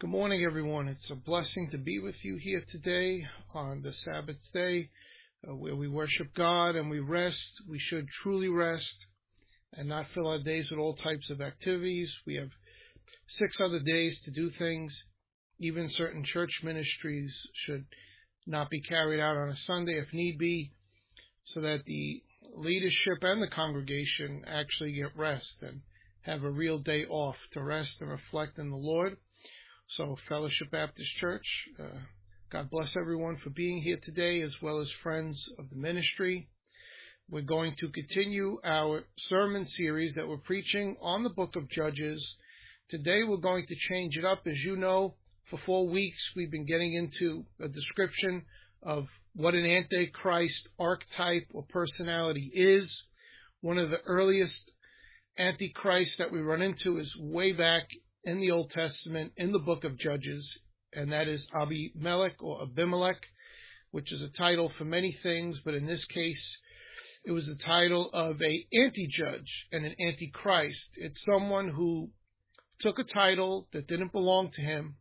Good morning, everyone. It's a blessing to be with you here today on the Sabbath day where we worship God and we rest. We should truly rest and not fill our days with all types of activities. We have 6 other days to do things. Even certain church ministries should not be carried out on a Sunday if need be, so that the leadership and the congregation actually get rest and have a real day off to rest and reflect in the Lord. So Fellowship Baptist Church, God bless everyone for being here today, as well as friends of the ministry. We're going to continue our sermon series that we're preaching on the book of Judges. Today we're going to change it up. As you know, for 4 weeks we've been getting into a description of what an Antichrist archetype or personality is. One of the earliest Antichrists that we run into is way back in the Old Testament, in the book of Judges, and that is Abimelech or Abimelech, which is a title for many things, but in this case, it was the title of an anti-judge and an antichrist. It's someone who took a title that didn't belong to him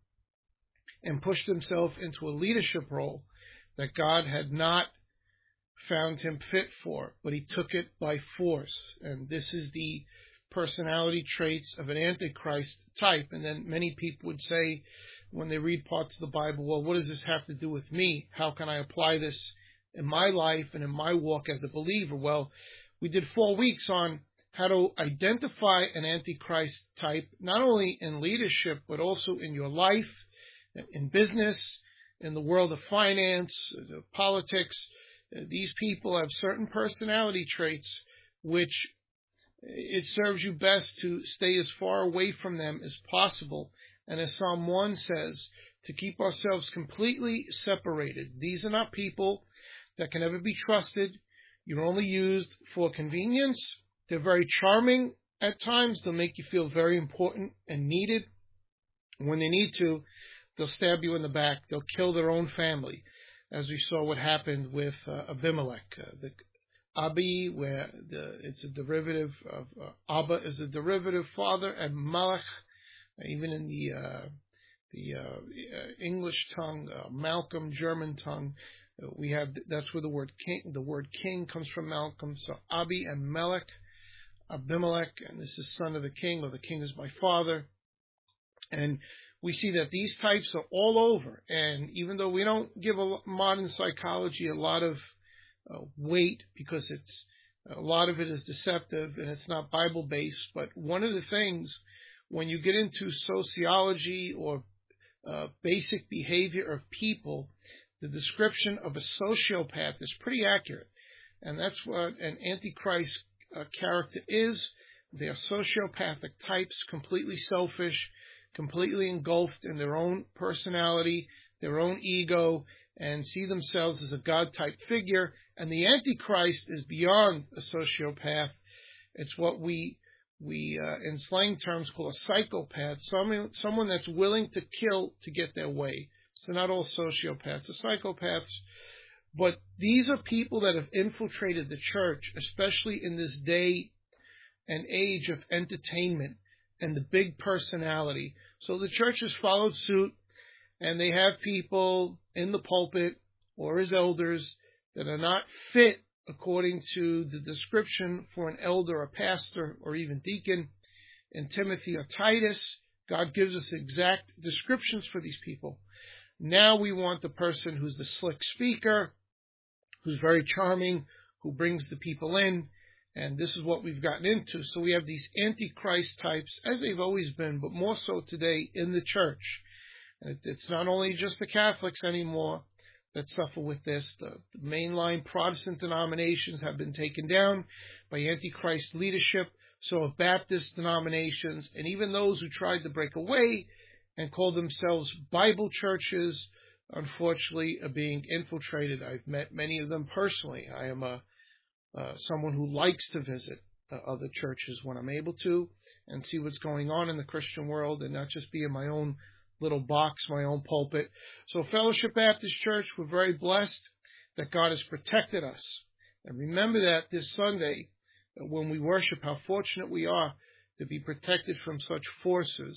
and pushed himself into a leadership role that God had not found him fit for, but he took it by force. And this is the personality traits of an antichrist type. And then many people would say, when they read parts of the Bible, well, what does this have to do with me? How can I apply this in my life and in my walk as a believer? Well, we did 4 weeks on how to identify an antichrist type, not only in leadership, but also in your life, in business, in the world of finance, politics. These people have certain personality traits which it serves you best to stay as far away from them as possible. And as Psalm 1 says, to keep ourselves completely separated. These are not people that can ever be trusted. You're only used for convenience. They're very charming at times. They'll make you feel very important and needed. When they need to, they'll stab you in the back. They'll kill their own family, as we saw what happened with Abimelech. The Abi, where it's a derivative of Abba is a derivative father, and Malach, even in the English tongue, Malcolm, German tongue, we have that's where the word king comes from. Malcolm. So Abi and Melech, Abimelech, and this is son of the king, or the king is my father. And we see that these types are all over. And even though we don't give modern psychology a lot of weight, because it's a lot of it is deceptive and it's not Bible based, but one of the things when you get into sociology or basic behavior of people, the description of a sociopath is pretty accurate, and that's what an antichrist character is. They are sociopathic types, completely selfish, completely engulfed in their own personality, their own ego, and see themselves as a God-type figure. And the Antichrist is beyond a sociopath. It's what we in slang terms call a psychopath, someone that's willing to kill to get their way. So not all sociopaths are psychopaths, but these are people that have infiltrated the church, especially in this day and age of entertainment and the big personality. So the church has followed suit, and they have people in the pulpit or as elders that are not fit according to the description for an elder or pastor or even deacon in Timothy or Titus. God gives us exact descriptions for these people. Now we want the person who's the slick speaker, who's very charming, who brings the people in, and this is what we've gotten into. So we have these antichrist types, as they've always been, but more so today in the church. And it's not only just the Catholics anymore that suffer with this. The mainline Protestant denominations have been taken down by Antichrist leadership. So have Baptist denominations, and even those who tried to break away and call themselves Bible churches, unfortunately, are being infiltrated. I've met many of them personally. I am someone who likes to visit other churches when I'm able to and see what's going on in the Christian world and not just be in my own little box, my own pulpit. So Fellowship Baptist Church, we're very blessed that God has protected us. And remember that this Sunday, when we worship, how fortunate we are to be protected from such forces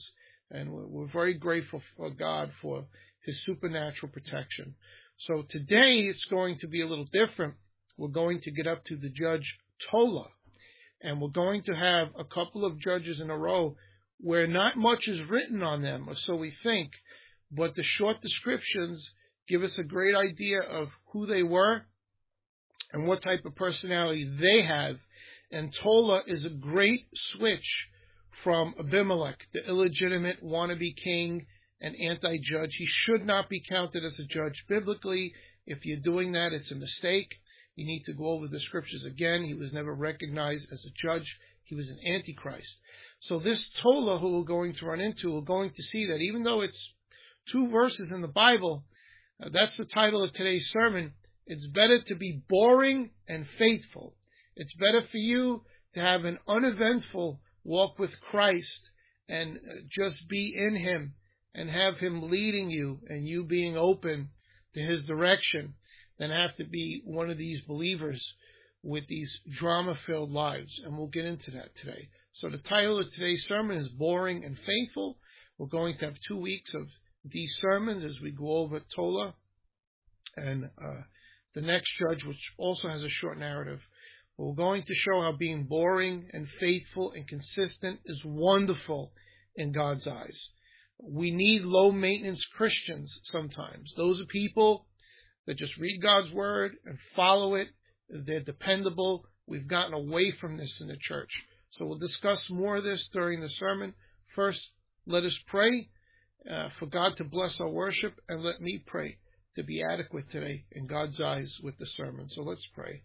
And we're very grateful for God for his supernatural protection. So today it's going to be a little different. We're going to get up to the judge Tola, and we're going to have a couple of judges in a row where not much is written on them, or so we think, but the short descriptions give us a great idea of who they were and what type of personality they have. And Tola is a great switch from Abimelech, the illegitimate wannabe king and anti-judge. He should not be counted as a judge biblically. If you're doing that, it's a mistake. You need to go over the scriptures again. He was never recognized as a judge. He was an antichrist. So this Tola who we're going to run into, we're going to see that even though it's 2 verses in the Bible, that's the title of today's sermon. It's better to be boring and faithful. It's better for you to have an uneventful walk with Christ and just be in him and have him leading you and you being open to his direction than have to be one of these believers with these drama-filled lives. And we'll get into that today. So the title of today's sermon is Boring and Faithful. We're going to have 2 weeks of these sermons as we go over Tola and the next judge, which also has a short narrative. We're going to show how being boring and faithful and consistent is wonderful in God's eyes. We need low-maintenance Christians sometimes. Those are people that just read God's word and follow it. They're dependable. We've gotten away from this in the church. So we'll discuss more of this during the sermon. First, let us pray for God to bless our worship, and let me pray to be adequate today in God's eyes with the sermon. So let's pray.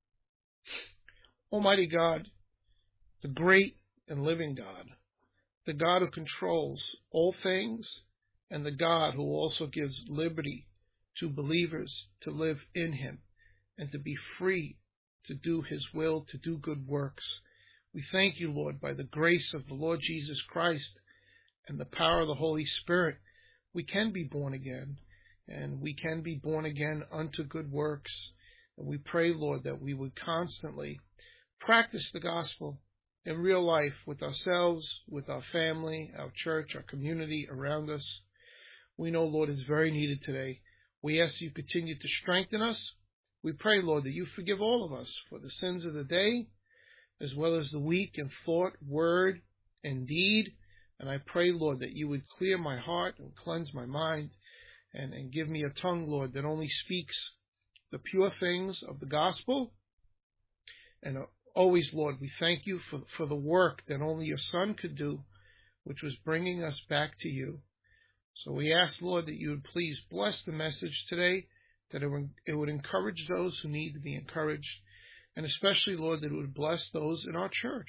Almighty God, the great and living God, the God who controls all things, and the God who also gives liberty to believers to live in him and to be free to do his will, to do good works. We thank you, Lord, by the grace of the Lord Jesus Christ and the power of the Holy Spirit, we can be born again, and we can be born again unto good works. And we pray, Lord, that we would constantly practice the gospel in real life with ourselves, with our family, our church, our community around us. We know, Lord, it's very needed today. We ask you continue to strengthen us. We pray, Lord, that you forgive all of us for the sins of the day, as well as the week in thought, word, and deed. And I pray, Lord, that you would clear my heart and cleanse my mind and give me a tongue, Lord, that only speaks the pure things of the gospel. And always, Lord, we thank you for the work that only your Son could do, which was bringing us back to you. So we ask, Lord, that you would please bless the message today, that it would encourage those who need to be encouraged, and especially, Lord, that it would bless those in our church,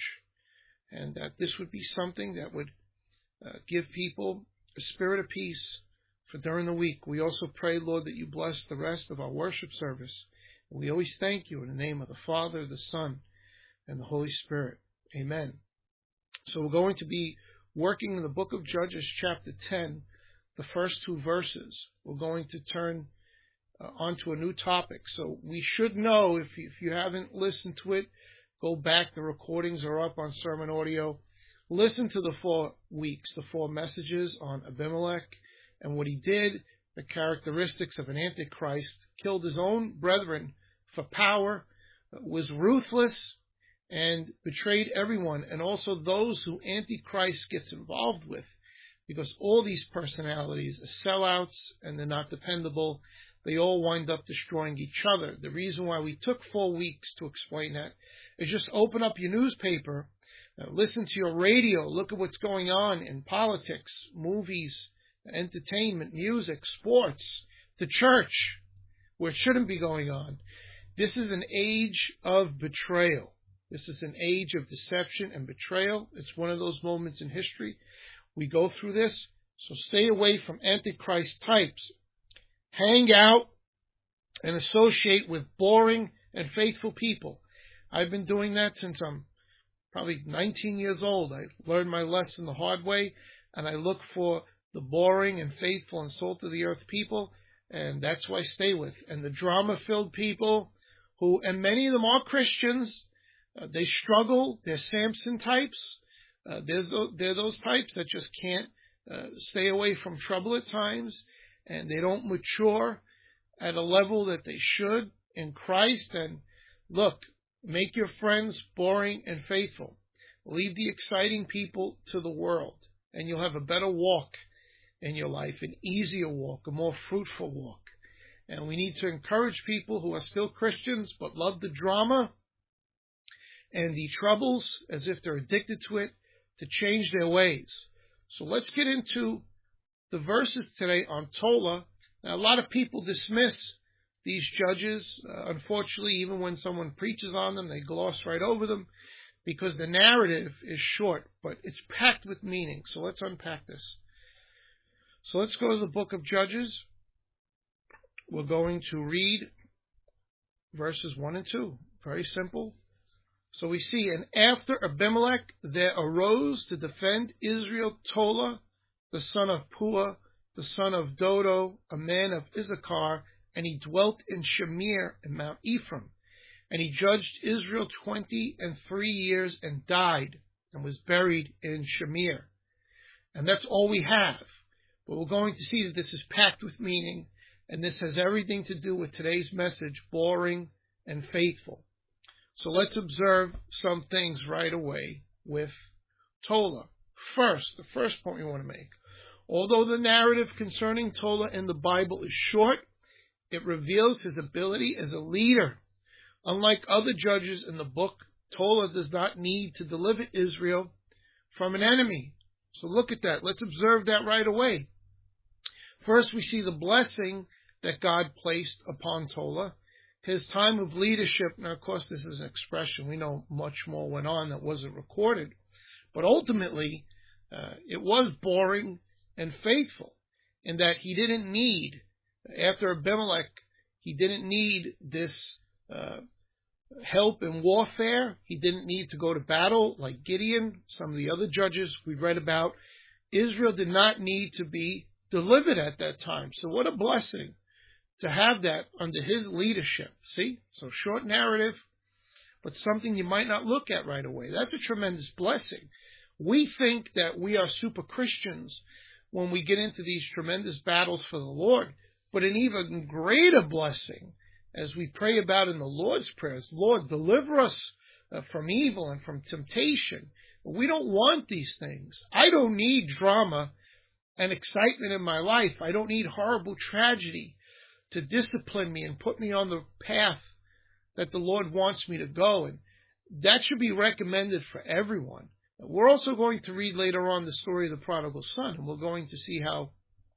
and that this would be something that would give people a spirit of peace for during the week. We also pray, Lord, that you bless the rest of our worship service. And we always thank you in the name of the Father, the Son, and the Holy Spirit. Amen. So we're going to be working in the book of Judges, chapter 10, the first 2 verses. We're going to turn onto a new topic. So we should know, if you haven't listened to it, go back. The recordings are up on Sermon Audio. Listen to the 4 weeks, the 4 messages on Abimelech and what he did, the characteristics of an antichrist, killed his own brethren for power, was ruthless, and betrayed everyone, and also those who Antichrist gets involved with, because all these personalities are sellouts and they're not dependable. They all wind up destroying each other. The reason why we took 4 weeks to explain that is just open up your newspaper, listen to your radio, look at what's going on in politics, movies, entertainment, music, sports, the church, where it shouldn't be going on. This is an age of betrayal. This is an age of deception and betrayal. It's one of those moments in history. We go through this, so stay away from Antichrist types. Hang out and associate with boring and faithful people. I've been doing that since I'm probably 19 years old. I learned my lesson the hard way, and I look for the boring and faithful and salt of the earth people, and that's who I stay with. And the drama-filled people who, and many of them are Christians, they struggle. They're Samson types. They're those types that just can't stay away from trouble at times, and they don't mature at a level that they should in Christ. And look, make your friends boring and faithful. Leave the exciting people to the world, and you'll have a better walk in your life, an easier walk, a more fruitful walk. And we need to encourage people who are still Christians but love the drama and the troubles as if they're addicted to it, to change their ways. So let's get into the verses today on Tola. Now, a lot of people dismiss these judges. Unfortunately, even when someone preaches on them, they gloss right over them because the narrative is short, but it's packed with meaning. So let's unpack this. So let's go to the book of Judges. We're going to read verses 1 and 2. Very simple. So we see, and after Abimelech there arose to defend Israel Tola, the son of Puah, the son of Dodo, a man of Issachar, and he dwelt in Shamir in Mount Ephraim. And he judged Israel 23 years and died, and was buried in Shamir. And that's all we have. But we're going to see that this is packed with meaning, and this has everything to do with today's message, boring and faithful. So let's observe some things right away with Tola. First, the first point we want to make. Although the narrative concerning Tola in the Bible is short, it reveals his ability as a leader. Unlike other judges in the book, Tola does not need to deliver Israel from an enemy. So look at that. Let's observe that right away. First, we see the blessing that God placed upon Tola. His time of leadership, now of course this is an expression, we know much more went on that wasn't recorded, but ultimately it was boring and faithful in that he didn't need, after Abimelech, he didn't need this help in warfare. He didn't need to go to battle like Gideon, some of the other judges we read about. Israel did not need to be delivered at that time. So what a blessing to have that under his leadership. See? So short narrative, but something you might not look at right away. That's a tremendous blessing. We think that we are super Christians when we get into these tremendous battles for the Lord, but an even greater blessing, as we pray about in the Lord's prayers, Lord, deliver us from evil and from temptation. We don't want these things. I don't need drama and excitement in my life. I don't need horrible tragedy to discipline me and put me on the path that the Lord wants me to go. And that should be recommended for everyone. We're also going to read later on the story of the prodigal son, and we're going to see how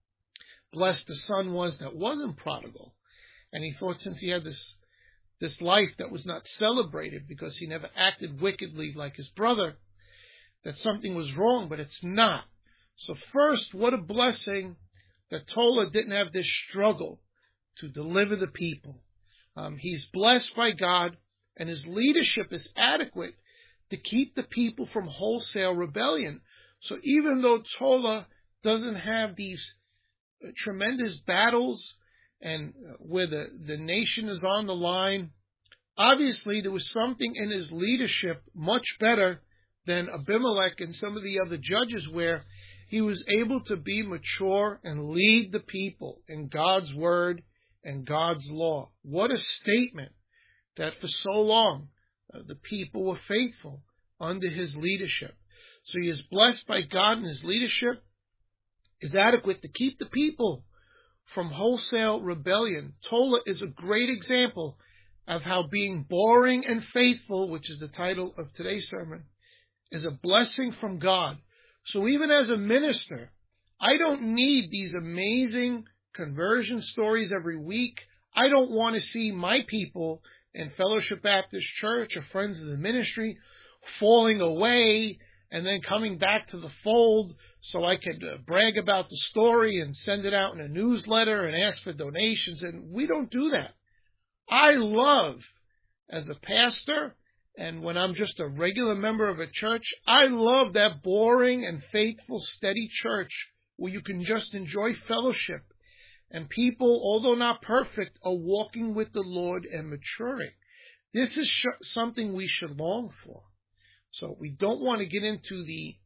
blessed the son was that wasn't prodigal. And he thought since he had this life that was not celebrated because he never acted wickedly like his brother, that something was wrong, but it's not. So first, what a blessing that Tola didn't have this struggle to deliver the people. He's blessed by God, and his leadership is adequate to keep the people from wholesale rebellion. So even though Tola doesn't have these tremendous battles and where the nation is on the line, obviously there was something in his leadership much better than Abimelech and some of the other judges, where he was able to be mature and lead the people in God's word and God's law. What a statement that for so long the people were faithful under his leadership. So he is blessed by God, and his leadership is adequate to keep the people from wholesale rebellion. Tola is a great example of how being boring and faithful, which is the title of today's sermon, is a blessing from God. So even as a minister, I don't need these amazing conversion stories every week. I don't want to see my people in Fellowship Baptist Church or Friends of the Ministry falling away and then coming back to the fold so I could brag about the story and send it out in a newsletter and ask for donations. And we don't do that. I love, as a pastor, and when I'm just a regular member of a church, I love that boring and faithful, steady church where you can just enjoy fellowship. And people, although not perfect, are walking with the Lord and maturing. This is something we should long for. So we don't want to get into the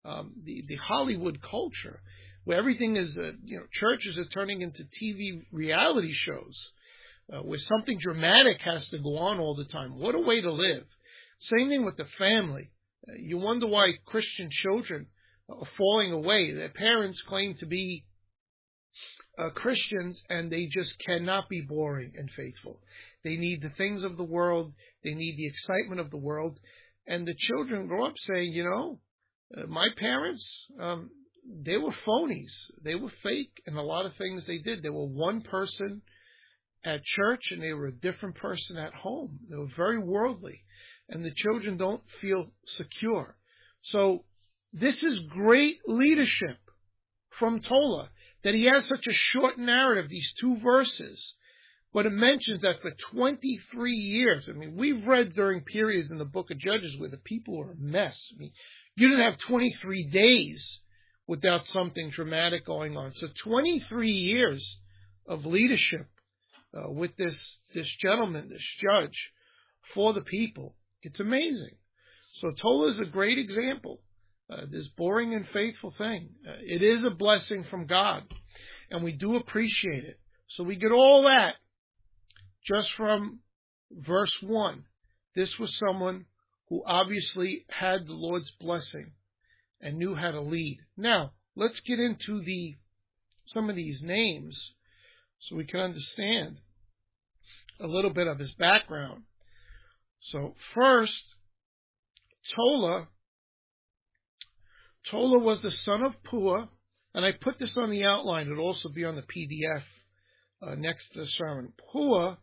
the Hollywood culture, where everything is, churches are turning into TV reality shows, where something dramatic has to go on all the time. What a way to live. Same thing with the family. You wonder why Christian children are falling away. Their parents claim to be Christians, and they just cannot be boring and faithful. They need the things of the world. They need the excitement of the world. And the children grow up saying, my parents, they were phonies. They were fake in a lot of things they did. They were one person at church, and they were a different person at home. They were very worldly. And the children don't feel secure. So this is great leadership from Tola, that he has such a short narrative, these 2 verses. But it mentions that for 23 years, we've read during periods in the book of Judges where the people were a mess. You didn't have 23 days without something dramatic going on. So 23 years of leadership with this gentleman, this judge, for the people. It's amazing. So Tola is a great example. This boring and faithful thing. It is a blessing from God, and we do appreciate it. So we get all that just from verse 1. This was someone who obviously had the Lord's blessing and knew how to lead. Now, let's get into some of these names so we can understand a little bit of his background. So first, Tola was the son of Pua, and I put this on the outline. It'll also be on the PDF next to the sermon. Pua,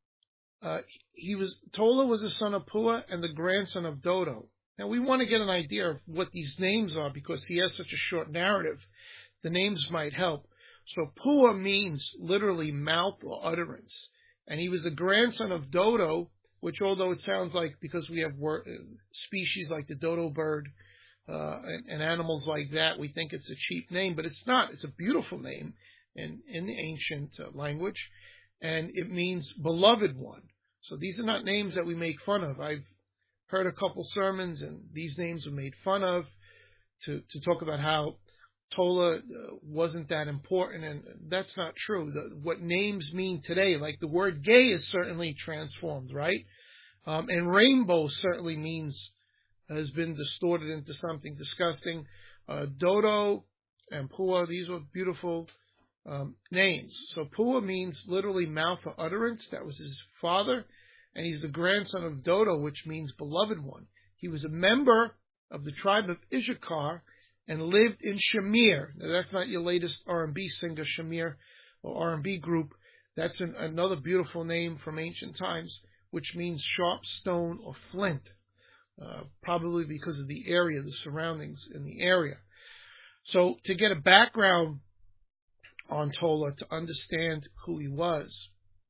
Tola was the son of Pua and the grandson of Dodo. Now we want to get an idea of what these names are because he has such a short narrative. The names might help. So Pua means literally mouth or utterance, and he was the grandson of Dodo, which, although it sounds like, because we have species like the dodo bird and animals like that, we think it's a cheap name, but it's not. It's a beautiful name in the ancient language, and it means beloved one. So these are not names that we make fun of. I've heard a couple sermons, and these names were made fun of to talk about how Tola wasn't that important, and that's not true. What names mean today, like the word gay is certainly transformed, right? And rainbow certainly has been distorted into something disgusting. Dodo and Pua, these were beautiful names. So Pua means literally mouth or utterance. That was his father. And he's the grandson of Dodo, which means beloved one. He was a member of the tribe of Issachar and lived in Shamir. Now, that's not your latest R&B singer, Shamir, or R&B group. That's another beautiful name from ancient times, which means sharp stone or flint, probably because of the area, the surroundings in the area. So to get a background on Tola, to understand who he was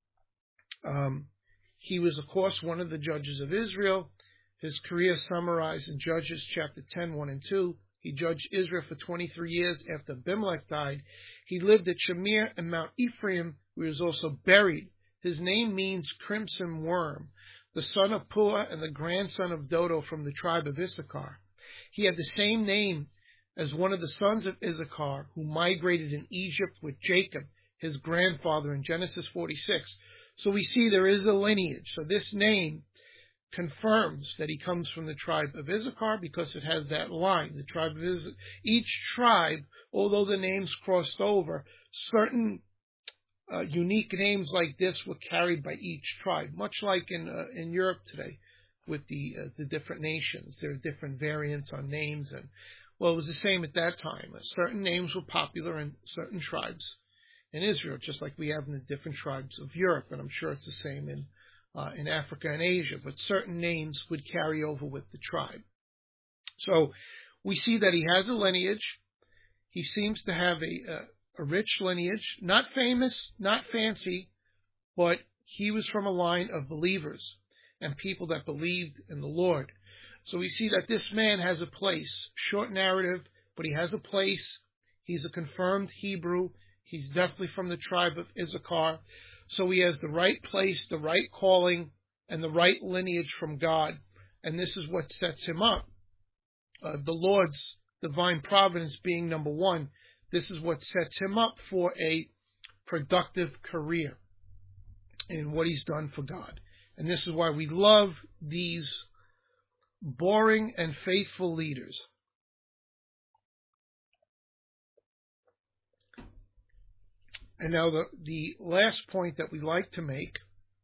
of course, one of the judges of Israel. His career summarized in Judges chapter 10, 1 and 2. He judged Israel for 23 years after Abimelech died. He lived at Shamir and Mount Ephraim, where he was also buried. His name means crimson worm, the son of Pua and the grandson of Dodo from the tribe of Issachar. He had the same name as one of the sons of Issachar who migrated in Egypt with Jacob, his grandfather, in Genesis 46. So we see there is a lineage. So this name confirms that he comes from the tribe of Issachar because it has that line. The tribe of Issachar. Each tribe, although the names crossed over, certain unique names like this were carried by each tribe, much like in Europe today with the different nations. There are different variants on names, and well, it was the same at that time. Certain names were popular in certain tribes in Israel, just like we have in the different tribes of Europe, and I'm sure it's the same in Africa and Asia, but certain names would carry over with the tribe. So we see that he has a lineage. He seems to have a rich lineage, not famous, not fancy, but he was from a line of believers and people that believed in the Lord. So we see that this man has a place. Short narrative, but he has a place. He's a confirmed Hebrew. He's definitely from the tribe of Issachar. So he has the right place, the right calling, and the right lineage from God. And this is what sets him up. The Lord's divine providence being number one, this is what sets him up for a productive career in what he's done for God. And this is why we love these boring and faithful leaders. And now the last point that we like to make,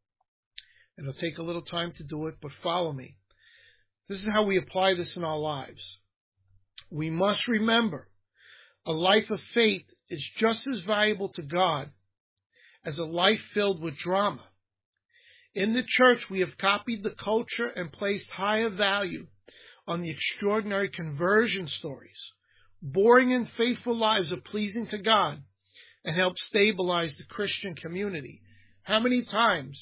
and it'll take a little time to do it, but follow me. This is how we apply this in our lives. We must remember a life of faith is just as valuable to God as a life filled with drama. In the church, we have copied the culture and placed higher value on the extraordinary conversion stories. Boring and faithful lives are pleasing to God and help stabilize the Christian community. How many times,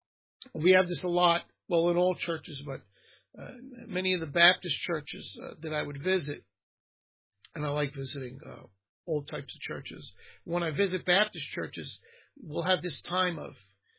we have this a lot, well, in all churches, but many of the Baptist churches that I would visit, and I like visiting all types of churches. When I visit Baptist churches, we'll have this time of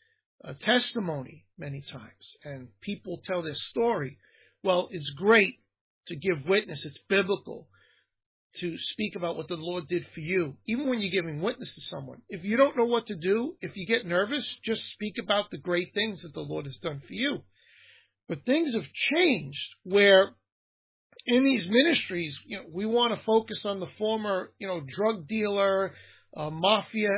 testimony many times, and people tell their story. Well, it's great to give witness. It's biblical to speak about what the Lord did for you, even when you're giving witness to someone. If you don't know what to do, if you get nervous, just speak about the great things that the Lord has done for you. But things have changed where in these ministries, we want to focus on the former, drug dealer, mafia,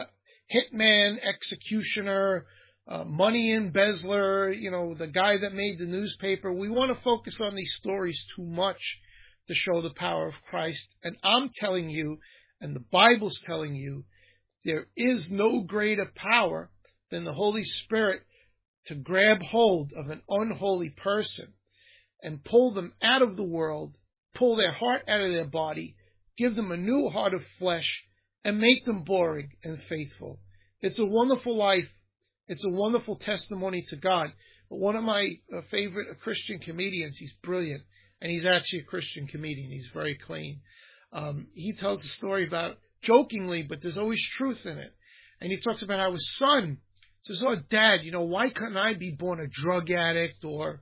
hitman, executioner, money embezzler, the guy that made the newspaper. We want to focus on these stories too much to show the power of Christ. And I'm telling you, and the Bible's telling you, there is no greater power than the Holy Spirit to grab hold of an unholy person and pull them out of the world, pull their heart out of their body, give them a new heart of flesh, and make them boring and faithful. It's a wonderful life. It's a wonderful testimony to God. But one of my favorite Christian comedians, he's brilliant, and he's actually a Christian comedian. He's very clean. He tells a story about, jokingly, but there's always truth in it. And he talks about how his son says, "Oh, Dad, why couldn't I be born a drug addict or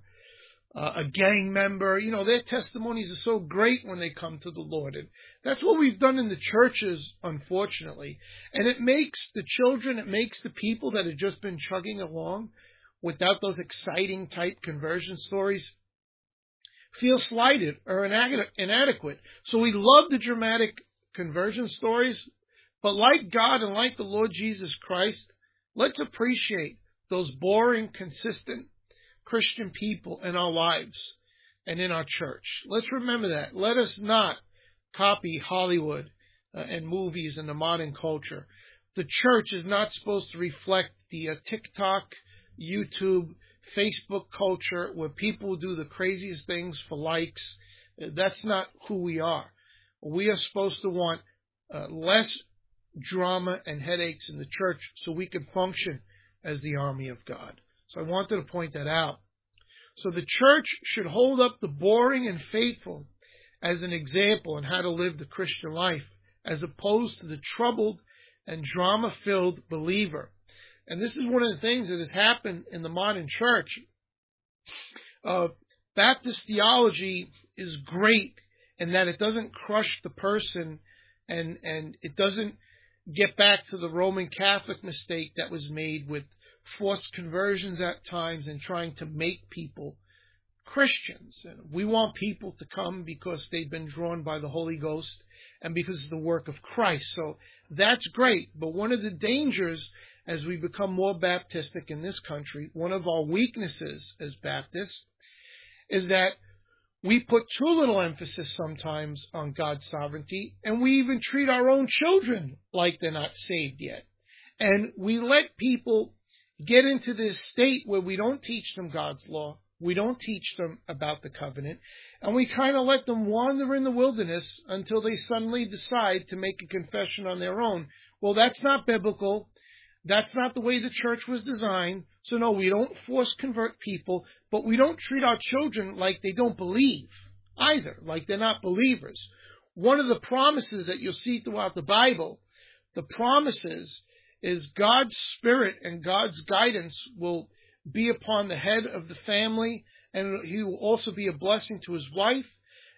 a gang member?" Their testimonies are so great when they come to the Lord. And that's what we've done in the churches, unfortunately. And it makes the children, it makes the people that have just been chugging along without those exciting type conversion stories feel slighted or inadequate. So we love the dramatic conversion stories, but like God and like the Lord Jesus Christ, let's appreciate those boring, consistent Christian people in our lives and in our church. Let's remember that. Let us not copy Hollywood and movies and the modern culture. The church is not supposed to reflect the TikTok, YouTube, Facebook culture where people do the craziest things for likes. That's not who we are. We are supposed to want less drama and headaches in the church so we can function as the army of God. So I wanted to point that out. So the church should hold up the boring and faithful as an example in how to live the Christian life, as opposed to the troubled and drama-filled believer. And this is one of the things that has happened in the modern church. Baptist theology is great in that it doesn't crush the person and it doesn't get back to the Roman Catholic mistake that was made with forced conversions at times and trying to make people Christians. And we want people to come because they've been drawn by the Holy Ghost and because of the work of Christ. So that's great. But one of the dangers as we become more Baptistic in this country, one of our weaknesses as Baptists is that we put too little emphasis sometimes on God's sovereignty, and we even treat our own children like they're not saved yet. And we let people get into this state where we don't teach them God's law, we don't teach them about the covenant, and we kind of let them wander in the wilderness until they suddenly decide to make a confession on their own. Well, that's not biblical. That's not the way the church was designed. So no, we don't force convert people, but we don't treat our children like they don't believe either, like they're not believers. One of the promises that you'll see throughout the Bible, the promises is God's Spirit and God's guidance will be upon the head of the family, and he will also be a blessing to his wife,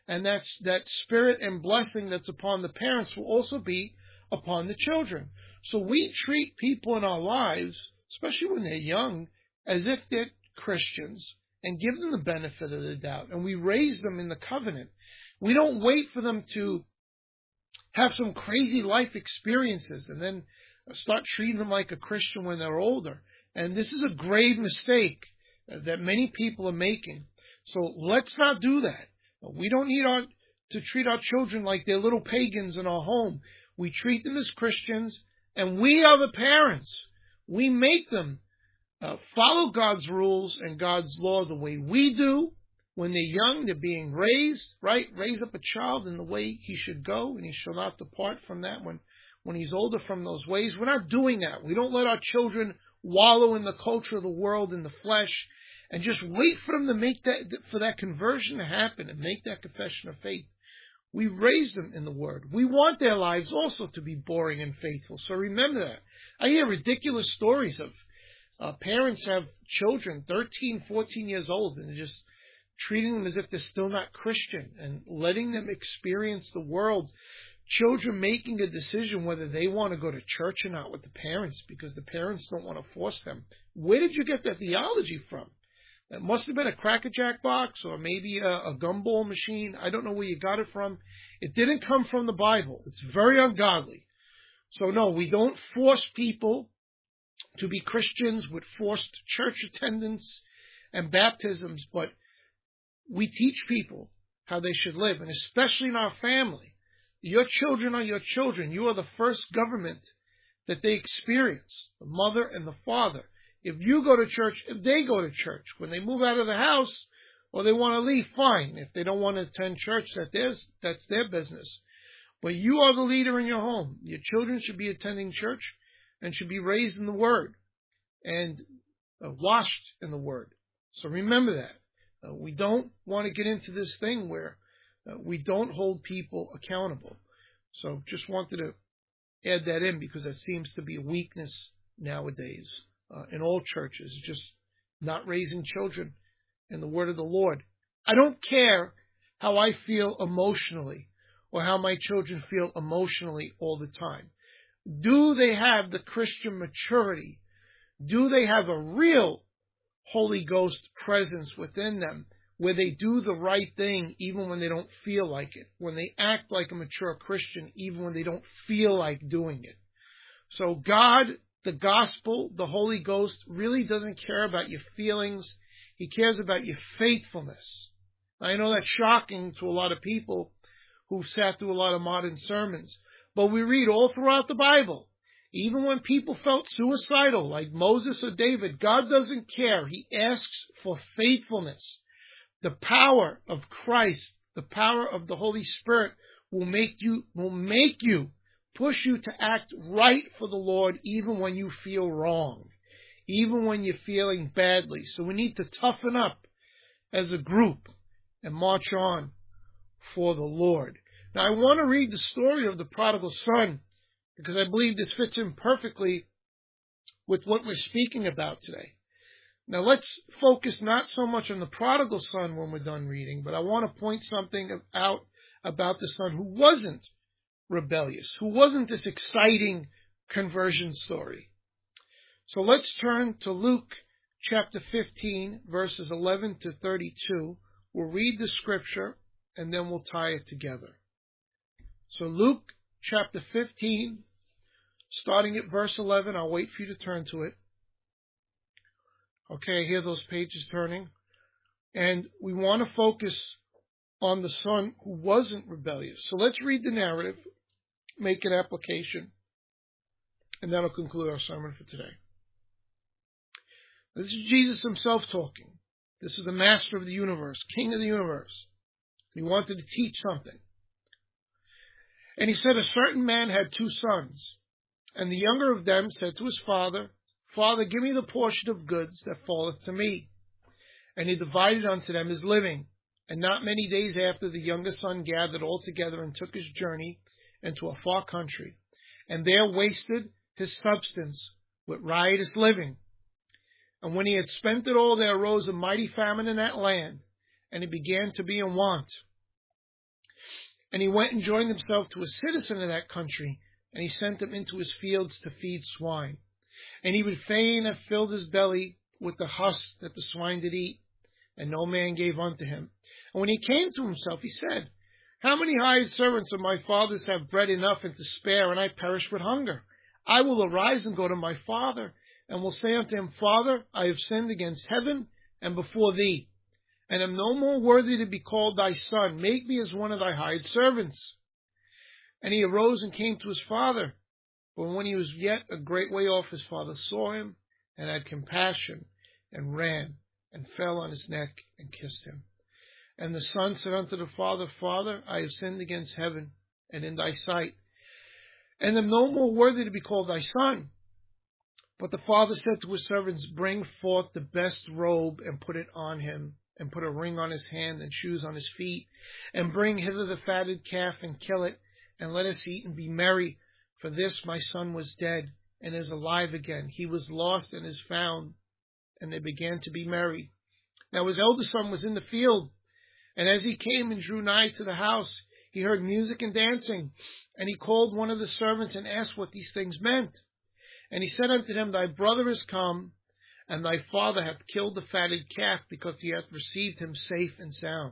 And that spirit and blessing that's upon the parents will also be upon the children. So we treat people in our lives, especially when they're young, as if they're Christians and give them the benefit of the doubt. And we raise them in the covenant. We don't wait for them to have some crazy life experiences and then start treating them like a Christian when they're older. And this is a grave mistake that many people are making. So let's not do that. We don't need to treat our children like they're little pagans in our home. We treat them as Christians, and we are the parents. We make them follow God's rules and God's law the way we do. When they're young, they're being raised, right? Raise up a child in the way he should go, and he shall not depart from that when he's older from those ways. We're not doing that. We don't let our children wallow in the culture of the world, in the flesh, and just wait for them to make for that conversion to happen and make that confession of faith. We raise them in the Word. We want their lives also to be boring and faithful. So remember that. I hear ridiculous stories of parents have children 13, 14 years old, and they're just treating them as if they're still not Christian and letting them experience the world. Children making a decision whether they want to go to church or not with the parents because the parents don't want to force them. Where did you get that theology from? It must have been a Cracker Jack box or maybe a gumball machine. I don't know where you got it from. It didn't come from the Bible. It's very ungodly. So no, we don't force people to be Christians with forced church attendance and baptisms, but we teach people how they should live, and especially in our family. Your children are your children. You are the first government that they experience, the mother and the father. If you go to church, if they go to church, when they move out of the house or they want to leave, fine. If they don't want to attend church, that's their business. But you are the leader in your home. Your children should be attending church and should be raised in the Word and washed in the Word. So remember that. We don't want to get into this thing where we don't hold people accountable. So just wanted to add that in because that seems to be a weakness nowadays in all churches, just not raising children in the word of the Lord. I don't care how I feel emotionally or how my children feel emotionally all the time. Do they have the Christian maturity? Do they have a real Holy Ghost presence within them where they do the right thing even when they don't feel like it, when they act like a mature Christian even when they don't feel like doing it? So God, the gospel, the Holy Ghost really doesn't care about your feelings. He cares about your faithfulness. I know that's shocking to a lot of people who've sat through a lot of modern sermons, but we read all throughout the Bible. Even when people felt suicidal, like Moses or David, God doesn't care. He asks for faithfulness. The power of Christ, the power of the Holy Spirit will make you, push you to act right for the Lord even when you feel wrong, even when you're feeling badly. So we need to toughen up as a group and march on for the Lord. Now I want to read the story of the prodigal son, because I believe this fits in perfectly with what we're speaking about today. Now let's focus not so much on the prodigal son when we're done reading, but I want to point something out about the son who wasn't rebellious, who wasn't this exciting conversion story. So let's turn to Luke chapter 15, verses 11 to 32. We'll read the scripture and then we'll tie it together. So Luke chapter 15, starting at verse 11. I'll wait for you to turn to it. Okay, I hear those pages turning. And we want to focus on the son who wasn't rebellious. So let's read the narrative, make an application, and that'll conclude our sermon for today. This is Jesus himself talking. This is the master of the universe, king of the universe. He wanted to teach something. And he said, a certain man had 2 sons, and the younger of them said to his father, Father, give me the portion of goods that falleth to me. And he divided unto them his living. And not many days after, the younger son gathered all together and took his journey into a far country, and there wasted his substance with riotous living. And when he had spent it all, there arose a mighty famine in that land, and he began to be in want. And he went and joined himself to a citizen of that country, and he sent him into his fields to feed swine. And he would fain have filled his belly with the husk that the swine did eat, and no man gave unto him. And when he came to himself, he said, How many hired servants of my father's have bread enough and to spare, and I perish with hunger? I will arise and go to my father, and will say unto him, Father, I have sinned against heaven and before thee, and am no more worthy to be called thy son. Make me as one of thy hired servants. And he arose and came to his father. But when he was yet a great way off, his father saw him, and had compassion, and ran, and fell on his neck, and kissed him. And the son said unto the father, Father, I have sinned against heaven, and in thy sight, and am no more worthy to be called thy son. But the father said to his servants, Bring forth the best robe, and put it on him, and put a ring on his hand, and shoes on his feet, and bring hither the fatted calf, and kill it, and let us eat and be merry. For this my son was dead, and is alive again. He was lost, and is found. And they began to be merry. Now his eldest son was in the field, and as he came and drew nigh to the house, he heard music and dancing. And he called one of the servants, and asked what these things meant. And he said unto them, Thy brother is come, and thy father hath killed the fatted calf, because he hath received him safe and sound.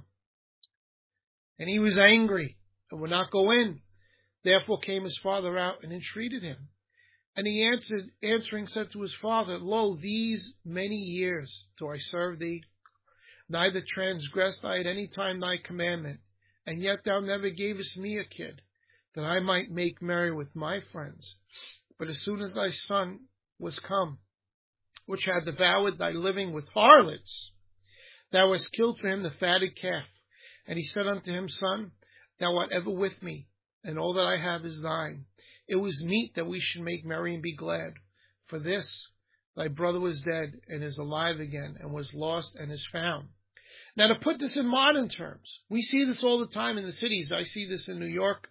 And he was angry, and would not go in. Therefore came his father out, and entreated him. And he answering said to his father, Lo, these many years do I serve thee, neither transgressed I at any time thy commandment, and yet thou never gavest me a kid, that I might make merry with my friends. But as soon as thy son was come, which had devoured thy living with harlots, thou hast killed for him the fatted calf. And he said unto him, Son, thou art ever with me, and all that I have is thine. It was meet that we should make merry and be glad. For this thy brother was dead, and is alive again, and was lost, and is found. Now, to put this in modern terms, we see this all the time in the cities. I see this in New York.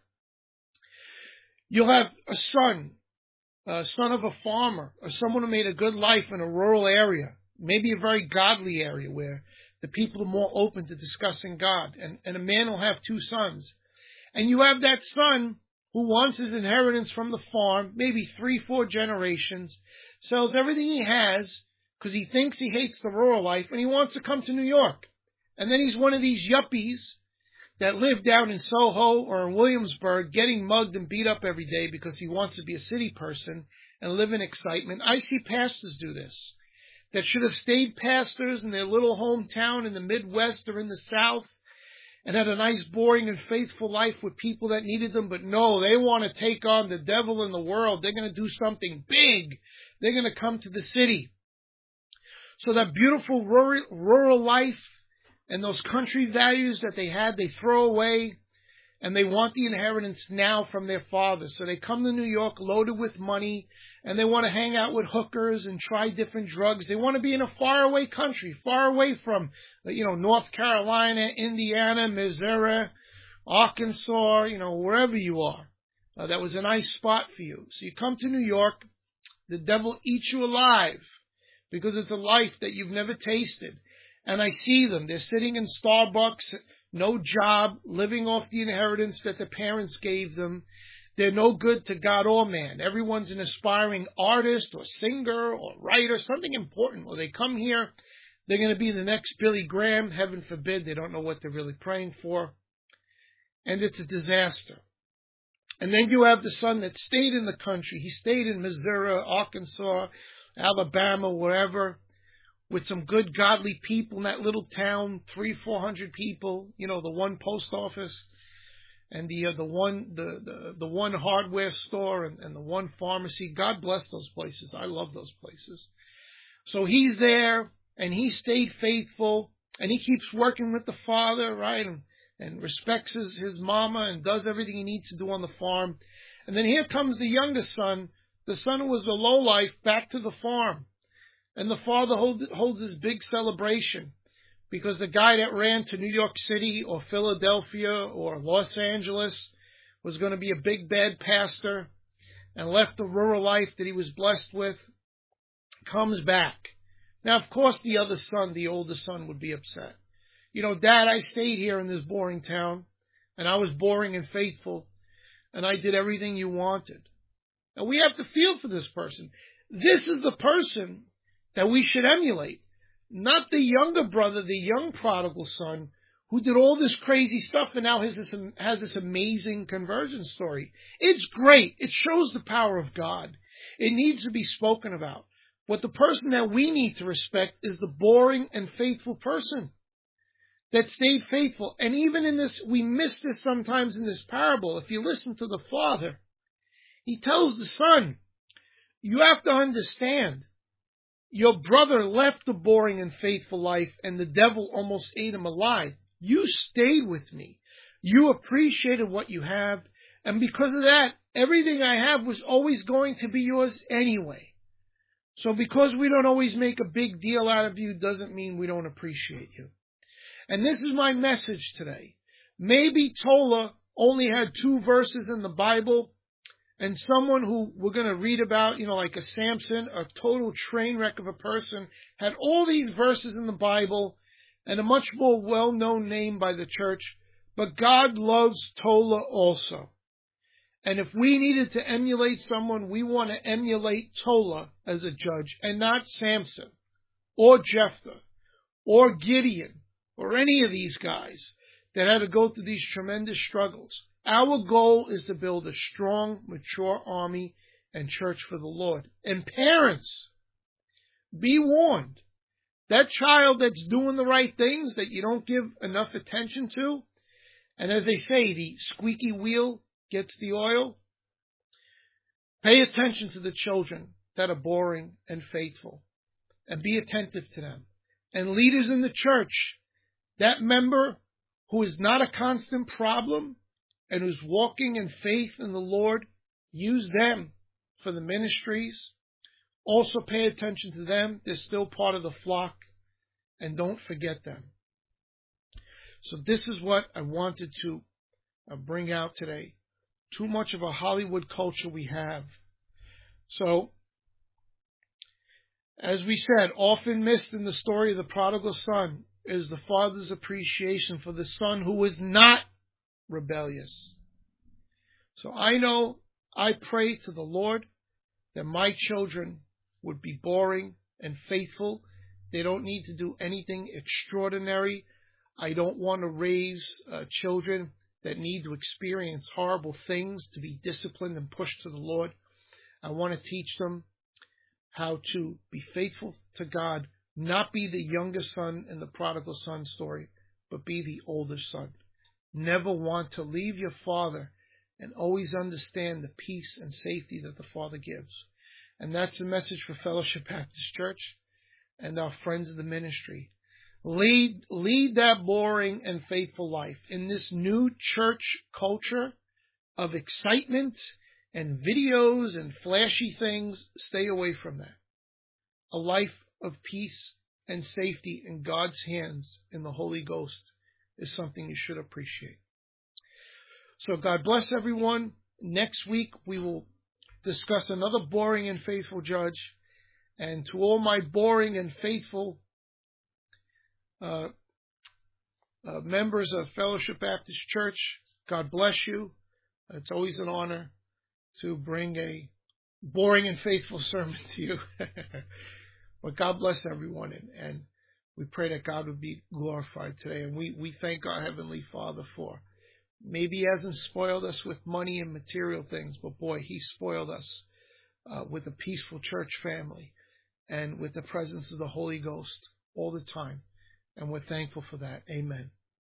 You'll have a son of a farmer, or someone who made a good life in a rural area, maybe a very godly area where the people are more open to discussing God, and a man will have two sons. And you have that son who wants his inheritance from the farm, maybe 3-4 generations, sells everything he has because he thinks he hates the rural life, and he wants to come to New York. And then he's one of these yuppies that live down in Soho or in Williamsburg, getting mugged and beat up every day because he wants to be a city person and live in excitement. I see pastors do this, that should have stayed pastors in their little hometown in the Midwest or in the South, and had a nice, boring, and faithful life with people that needed them. But no, they want to take on the devil in the world. They're going to do something big. They're going to come to the city. So that beautiful rural life and those country values that they had, they throw away, and they want the inheritance now from their father. So they come to New York loaded with money, and they want to hang out with hookers and try different drugs. They want to be in a faraway country, far away from, North Carolina, Indiana, Missouri, Arkansas, wherever you are. That was a nice spot for you. So you come to New York, the devil eats you alive because it's a life that you've never tasted. And I see them. They're sitting in Starbucks, no job, living off the inheritance that the parents gave them. They're no good to God or man. Everyone's an aspiring artist or singer or writer, something important. Well, they come here, they're going to be the next Billy Graham, heaven forbid. They don't know what they're really praying for. And it's a disaster. And then you have the son that stayed in the country. He stayed in Missouri, Arkansas, Alabama, wherever, with some good godly people in that little town, 300-400 people, the one post office and the one hardware store and the one pharmacy. God bless those places. I love those places. So he's there, and he stayed faithful, and he keeps working with the father, right, and respects his mama and does everything he needs to do on the farm. And then here comes the youngest son, the son who was the lowlife, back to the farm. And the father holds this big celebration because the guy that ran to New York City or Philadelphia or Los Angeles was going to be a big bad pastor and left the rural life that he was blessed with, comes back. Now, of course, the other son, the oldest son, would be upset. Dad, I stayed here in this boring town. and I was boring and faithful, and I did everything you wanted. And we have to feel for this person. This is the person that we should emulate, not the younger brother, the young prodigal son, who did all this crazy stuff and now has this amazing conversion story. It's great. It shows the power of God. It needs to be spoken about. But the person that we need to respect is the boring and faithful person that stayed faithful. And even in this, we miss this sometimes in this parable. If you listen to the father, he tells the son, you have to understand, your brother left the boring and faithful life and the devil almost ate him alive. You stayed with me. You appreciated what you have. And because of that, everything I have was always going to be yours anyway. So because we don't always make a big deal out of you doesn't mean we don't appreciate you. And this is my message today. Maybe Tola only had 2 verses in the Bible, and someone who we're going to read about, like a Samson, a total train wreck of a person, had all these verses in the Bible and a much more well-known name by the church. But God loves Tola also. And if we needed to emulate someone, we want to emulate Tola as a judge and not Samson or Jephthah or Gideon or any of these guys that had to go through these tremendous struggles. Our goal is to build a strong, mature army and church for the Lord. And parents, be warned. That child that's doing the right things that you don't give enough attention to, and as they say, the squeaky wheel gets the oil, pay attention to the children that are boring and faithful, and be attentive to them. And leaders in the church, that member who is not a constant problem and who's walking in faith in the Lord, use them for the ministries. Also pay attention to them. They're still part of the flock, and don't forget them. So this is what I wanted to bring out today. Too much of a Hollywood culture we have. So, as we said, often missed in the story of the prodigal son is the father's appreciation for the son who was not rebellious. So I know I pray to the Lord that my children would be boring and faithful. They don't need to do anything extraordinary. I don't want to raise children that need to experience horrible things to be disciplined and pushed to the Lord. I want to teach them how to be faithful to God, not be the younger son in the prodigal son story, but be the older son. Never want to leave your father, and always understand the peace and safety that the Father gives. And that's the message for Fellowship Baptist Church and our friends of the ministry. Lead that boring and faithful life in this new church culture of excitement and videos and flashy things. Stay away from that. A life of peace and safety in God's hands in the Holy Ghost is something you should appreciate. So God bless everyone. Next week we will discuss another boring and faithful judge. And to all my boring and faithful members of Fellowship Baptist Church, God bless you. It's always an honor to bring a boring and faithful sermon to you. But God bless everyone, and we pray that God would be glorified today. And we thank our Heavenly Father for, maybe He hasn't spoiled us with money and material things, but boy, He spoiled us with a peaceful church family and with the presence of the Holy Ghost all the time. And we're thankful for that. Amen.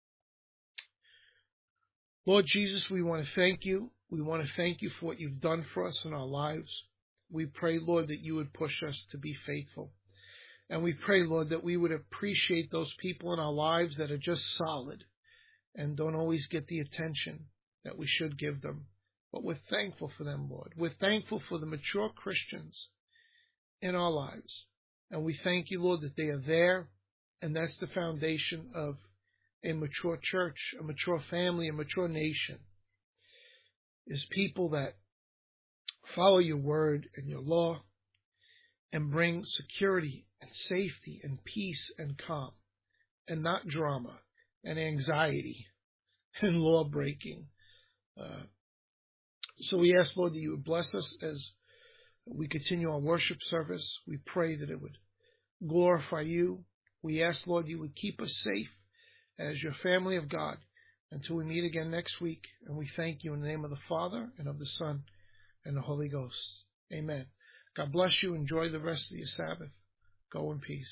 Lord Jesus, we want to thank you. We want to thank you for what you've done for us in our lives. We pray, Lord, that you would push us to be faithful. And we pray, Lord, that we would appreciate those people in our lives that are just solid and don't always get the attention that we should give them. But we're thankful for them, Lord. We're thankful for the mature Christians in our lives. And we thank you, Lord, that they are there. And that's the foundation of a mature church, a mature family, a mature nation, is people that follow your word and your law and bring security and safety and peace and calm and not drama and anxiety and law breaking. So we ask, Lord, that you would bless us as we continue our worship service. We pray that it would glorify you. We ask, Lord, you would keep us safe as your family of God until we meet again next week. And we thank you in the name of the Father and of the Son and the Holy Ghost. Amen. God bless you. Enjoy the rest of your Sabbath. Go in peace.